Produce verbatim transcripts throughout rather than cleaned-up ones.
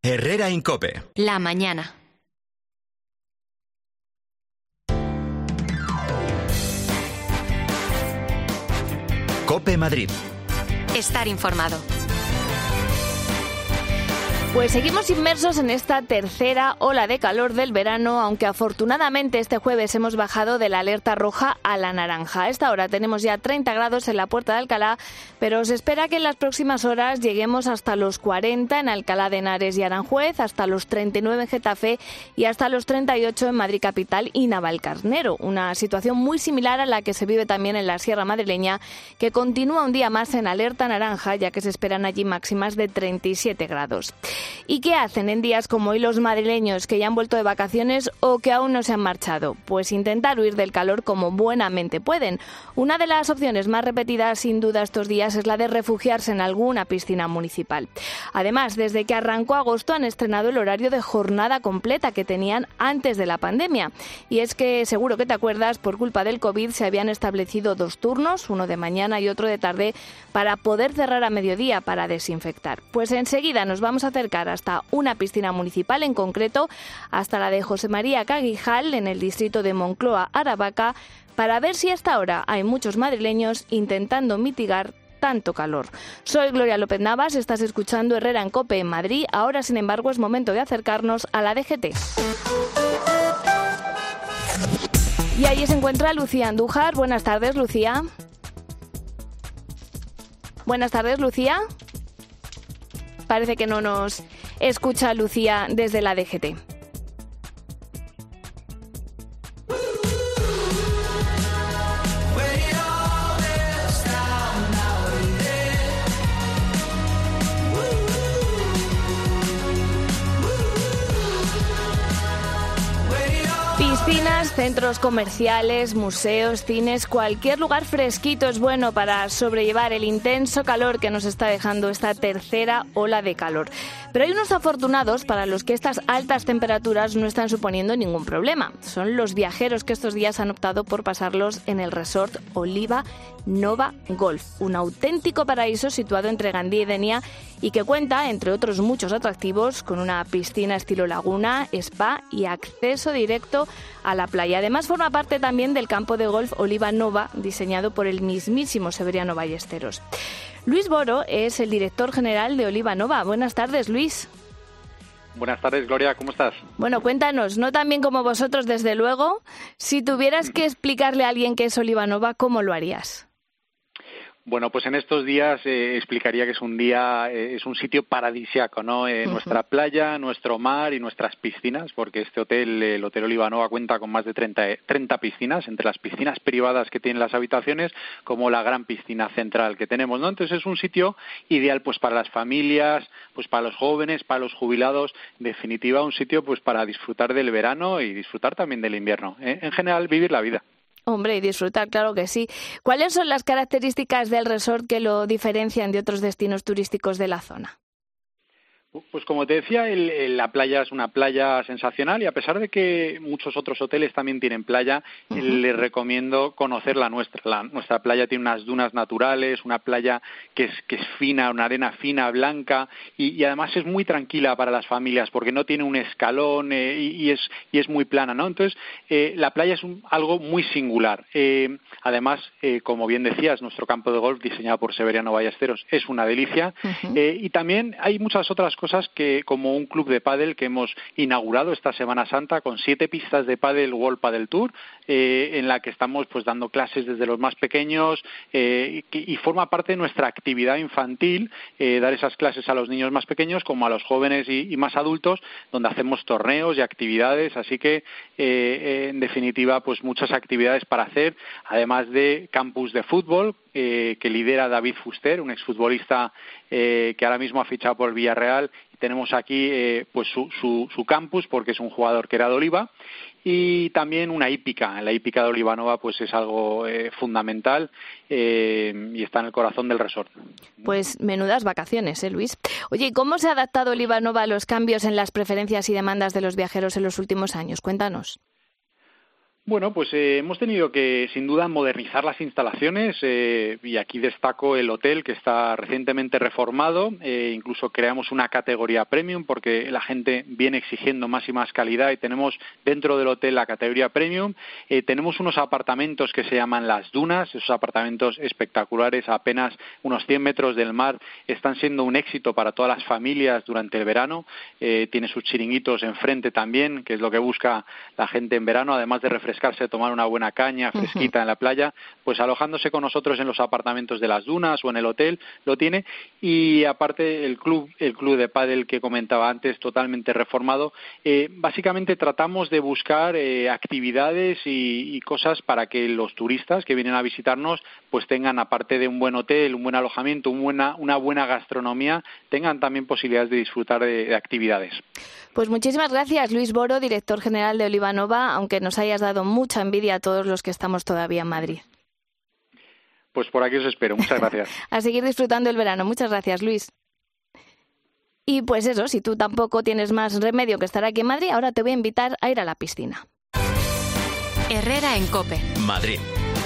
Herrera Incope. La mañana. Cope Madrid. Estar informado. Pues seguimos inmersos en esta tercera ola de calor del verano, aunque afortunadamente este jueves hemos bajado de la alerta roja a la naranja. A esta hora tenemos ya treinta grados en la Puerta de Alcalá, pero se espera que en las próximas horas lleguemos hasta los cuarenta en Alcalá de Henares y Aranjuez, hasta los treinta y nueve en Getafe y hasta los treinta y ocho en Madrid capital y Navalcarnero. Una situación muy similar a la que se vive también en la Sierra Madrileña, que continúa un día más en alerta naranja, ya que se esperan allí máximas de treinta y siete grados. ¿Y qué hacen en días como hoy los madrileños que ya han vuelto de vacaciones o que aún no se han marchado? Pues intentar huir del calor como buenamente pueden. Una de las opciones más repetidas sin duda estos días es la de refugiarse en alguna piscina municipal. Además, desde que arrancó agosto han estrenado el horario de jornada completa que tenían antes de la pandemia. Y es que, seguro que te acuerdas, por culpa del COVID se habían establecido dos turnos, uno de mañana y otro de tarde, para poder cerrar a mediodía para desinfectar. Pues enseguida nos vamos a acercar hasta una piscina municipal, en concreto hasta la de José María Caguijal, en el distrito de Moncloa, Aravaca, para ver si hasta ahora hay muchos madrileños intentando mitigar tanto calor. Soy Gloria López Navas, estás escuchando Herrera en Cope en Madrid. Ahora, sin embargo, es momento de acercarnos a la D G T. Y allí se encuentra Lucía Andújar. Buenas tardes, Lucía. Buenas tardes, Lucía. Parece que no nos escucha Lucía desde la D G T. Piscinas, centros comerciales, museos, cines, cualquier lugar fresquito es bueno para sobrellevar el intenso calor que nos está dejando esta tercera ola de calor. Pero hay unos afortunados para los que estas altas temperaturas no están suponiendo ningún problema. Son los viajeros que estos días han optado por pasarlos en el resort Oliva Nova Golf, un auténtico paraíso situado entre Gandía y Denia y que cuenta, entre otros muchos atractivos, con una piscina estilo laguna, spa y acceso directo a la playa. Además, forma parte también del campo de golf Oliva Nova, diseñado por el mismísimo Severiano Ballesteros. Luis Boro es el director general de Oliva Nova. Buenas tardes, Luis. Buenas tardes, Gloria, ¿cómo estás? Bueno, cuéntanos, no tan bien como vosotros, desde luego. Si tuvieras que explicarle a alguien qué es Oliva Nova, ¿cómo lo harías? Bueno, pues en estos días eh, explicaría que es un día, eh, es un sitio paradisiaco, ¿no? Eh, uh-huh. Nuestra playa, nuestro mar y nuestras piscinas, porque este hotel, el Hotel Oliva Nova, cuenta con más de treinta, treinta piscinas, entre las piscinas privadas que tienen las habitaciones, como la gran piscina central que tenemos, ¿no? Entonces es un sitio ideal, pues para las familias, pues para los jóvenes, para los jubilados, en definitiva un sitio, pues para disfrutar del verano y disfrutar también del invierno. ¿eh? En general, vivir la vida. Hombre, y disfrutar, claro que sí. ¿Cuáles son las características del resort que lo diferencian de otros destinos turísticos de la zona? Pues como te decía, el, el, la playa es una playa sensacional y a pesar de que muchos otros hoteles también tienen playa, uh-huh. les recomiendo conocer la nuestra. La, nuestra playa tiene unas dunas naturales, una playa que es, que es fina, una arena fina, blanca y, y además es muy tranquila para las familias porque no tiene un escalón eh, y, y, es, y es muy plana, ¿no? Entonces, eh, la playa es un, algo muy singular. Eh, además, eh, como bien decías, nuestro campo de golf diseñado por Severiano Ballesteros es una delicia uh-huh. eh, y también hay muchas otras cosas cosas que, como un club de pádel que hemos inaugurado esta Semana Santa con siete pistas de pádel World Padel Tour, eh, en la que estamos pues dando clases desde los más pequeños eh, y, y forma parte de nuestra actividad infantil, eh, dar esas clases a los niños más pequeños como a los jóvenes y, y más adultos, donde hacemos torneos y actividades, así que eh, eh, en definitiva pues muchas actividades para hacer, además de campus de fútbol eh, que lidera David Fuster, un exfutbolista eh, que ahora mismo ha fichado por el Villarreal. Tenemos aquí eh, pues su, su, su campus porque es un jugador que era de Oliva y también una hípica. La hípica de Oliva Nova pues es algo eh, fundamental eh, y está en el corazón del resort. Pues menudas vacaciones, ¿eh, Luis? Oye, ¿y cómo se ha adaptado Oliva Nova a los cambios en las preferencias y demandas de los viajeros en los últimos años? Cuéntanos. Bueno, pues eh, hemos tenido que, sin duda, modernizar las instalaciones eh, y aquí destaco el hotel que está recientemente reformado. Eh, incluso creamos una categoría premium porque la gente viene exigiendo más y más calidad y tenemos dentro del hotel la categoría premium. Eh, tenemos unos apartamentos que se llaman Las Dunas, esos apartamentos espectaculares a apenas unos cien metros del mar. Están siendo un éxito para todas las familias durante el verano. Eh, tiene sus chiringuitos enfrente también, que es lo que busca la gente en verano, además de refrescar tomar una buena caña fresquita uh-huh. en la playa, pues alojándose con nosotros en los apartamentos de Las Dunas o en el hotel, lo tiene. Y aparte el club, el club de pádel que comentaba antes, totalmente reformado. Eh, básicamente tratamos de buscar eh, actividades y, y cosas para que los turistas que vienen a visitarnos pues tengan, aparte de un buen hotel, un buen alojamiento, un buena, una buena gastronomía, tengan también posibilidades de disfrutar de, de actividades. Pues muchísimas gracias, Luis Boro, director general de Olivanova, aunque nos hayas dado mucha envidia a todos los que estamos todavía en Madrid. Pues por aquí os espero. Muchas gracias. A seguir disfrutando el verano. Muchas gracias, Luis. Y pues eso, si tú tampoco tienes más remedio que estar aquí en Madrid, ahora te voy a invitar a ir a la piscina. Herrera en COPE. Madrid.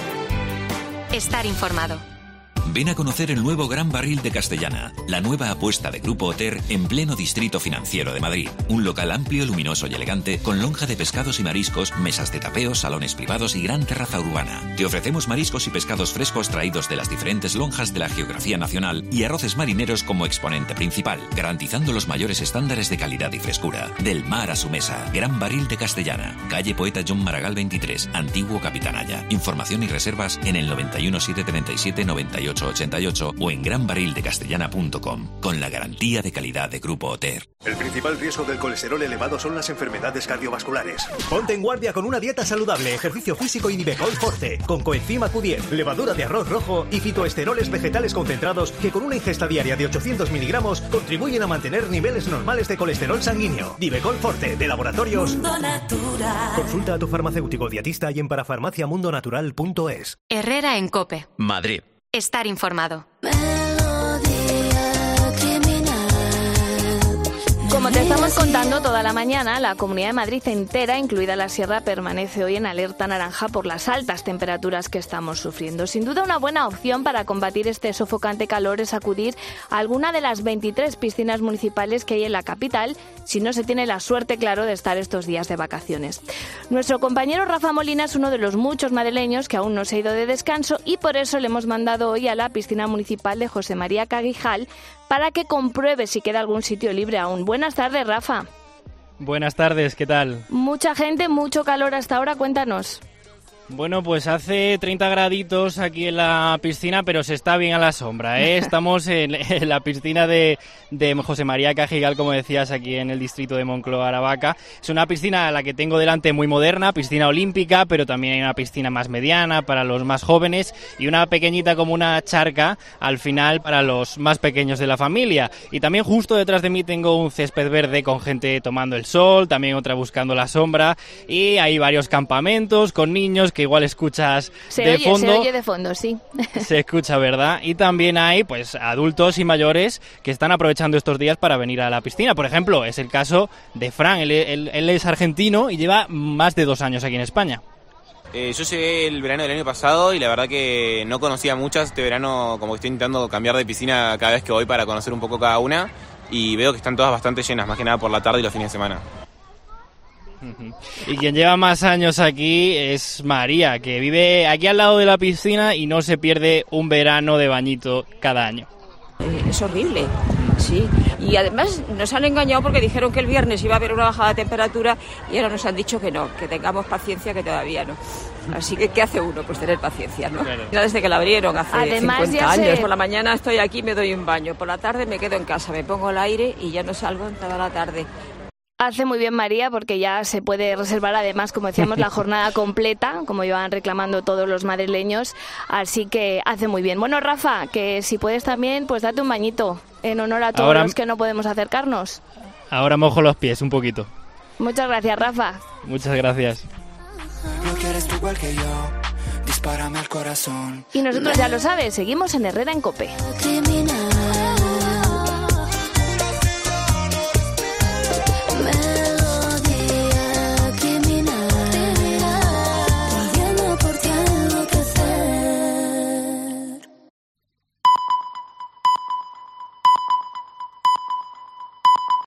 Estar informado. Ven a conocer el nuevo Gran Barril de Castellana, la nueva apuesta de Grupo Oter en pleno distrito financiero de Madrid. Un local amplio, luminoso y elegante, con lonja de pescados y mariscos, mesas de tapeo, salones privados y gran terraza urbana. Te ofrecemos mariscos y pescados frescos traídos de las diferentes lonjas de la geografía nacional y arroces marineros como exponente principal, garantizando los mayores estándares de calidad y frescura. Del mar a su mesa, Gran Barril de Castellana, calle Poeta John Maragall veintitrés, Antiguo Capitanaya. Información y reservas en el noventa y uno, setecientos treinta y siete, noventa y ocho ochenta y ocho o en gran barril de castellana punto com, con la garantía de calidad de Grupo Oter. El principal riesgo del colesterol elevado son las enfermedades cardiovasculares. Ponte en guardia con una dieta saludable, ejercicio físico y Nivecol Forte, con coenzima Q diez, levadura de arroz rojo y fitoesteroles vegetales concentrados que con una ingesta diaria de ochocientos miligramos contribuyen a mantener niveles normales de colesterol sanguíneo. Nivecol Forte, de Laboratorios Mundo Natural. Consulta a tu farmacéutico dietista y en parafarmaciamundonatural punto es. Herrera en COPE. Madrid. Estar informado. Como te estamos contando toda la mañana, la Comunidad de Madrid entera, incluida la Sierra, permanece hoy en alerta naranja por las altas temperaturas que estamos sufriendo. Sin duda, una buena opción para combatir este sofocante calor es acudir a alguna de las veintitrés piscinas municipales que hay en la capital, si no se tiene la suerte, claro, de estar estos días de vacaciones. Nuestro compañero Rafa Molina es uno de los muchos madrileños que aún no se ha ido de descanso y por eso le hemos mandado hoy a la piscina municipal de José María Caguijal para que compruebe si queda algún sitio libre aún. Buenas tardes, Rafa. Buenas tardes, ¿qué tal? Mucha gente, mucho calor hasta ahora, cuéntanos. Bueno, pues hace treinta graditos aquí en la piscina, pero se está bien a la sombra, ¿eh? Estamos en, en la piscina de, de José María Cajigal, como decías, aquí en el distrito de Moncloa, Aravaca. Es una piscina a la que tengo delante muy moderna, piscina olímpica, pero también hay una piscina más mediana para los más jóvenes y una pequeñita como una charca al final para los más pequeños de la familia. Y también justo detrás de mí tengo un césped verde con gente tomando el sol, también otra buscando la sombra y hay varios campamentos con niños que igual escuchas se de oye, fondo. Se oye de fondo, sí. Se escucha, ¿verdad? Y también hay pues adultos y mayores que están aprovechando estos días para venir a la piscina. Por ejemplo, es el caso de Fran, él, él, él es argentino y lleva más de dos años aquí en España. Eh, yo llegué el verano del año pasado y la verdad que no conocía muchas. Este verano como que estoy intentando cambiar de piscina cada vez que voy para conocer un poco cada una y veo que están todas bastante llenas, más que nada por la tarde y los fines de semana. Y quien lleva más años aquí es María, que vive aquí al lado de la piscina y no se pierde un verano de bañito cada año. Es horrible, sí. Y además nos han engañado porque dijeron que el viernes iba a haber una bajada de temperatura y ahora nos han dicho que no, que tengamos paciencia, que todavía no. Así que, ¿qué hace uno? Pues tener paciencia, ¿no? Claro. Ya desde que la abrieron hace Además, cincuenta años, se... por la mañana estoy aquí, me doy un baño, por la tarde me quedo en casa, me pongo el aire y ya no salgo en toda la tarde. Hace muy bien, María, porque ya se puede reservar, además, como decíamos, la jornada completa, como llevan reclamando todos los madrileños, así que hace muy bien. Bueno, Rafa, que si puedes también, pues date un bañito, en honor a todos ahora, los que no podemos acercarnos. Ahora mojo los pies un poquito. Muchas gracias, Rafa. Muchas gracias. Y nosotros, ya lo sabes, seguimos en Herrera en COPE.